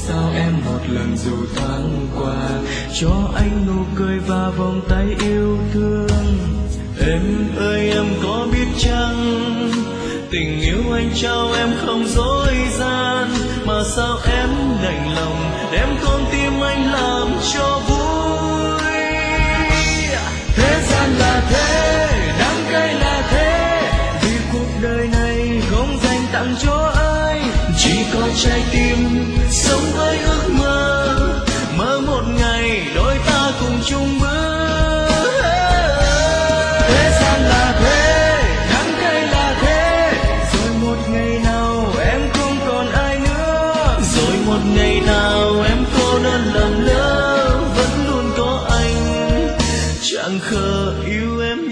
sao em một lần dù thoáng qua, cho anh nụ cười và vòng tay yêu thương. Em ơi em có biết chăng, tình yêu anh trao em không dối gian, mà sao em đành lòng đem con tim anh làm cho vui. Thế gian là thế, đắng cay là thế, vì cuộc đời này không dành tặng cho ai, chỉ có trái tim sống với ước mơ, mơ một ngày đôi ta cùng chung bước. Thế gian là thế, đắng cay là thế, rồi một ngày nào em không còn ai nữa, rồi một ngày nào em cô đơn lầm lỡ, vẫn luôn có anh chẳng khờ yêu em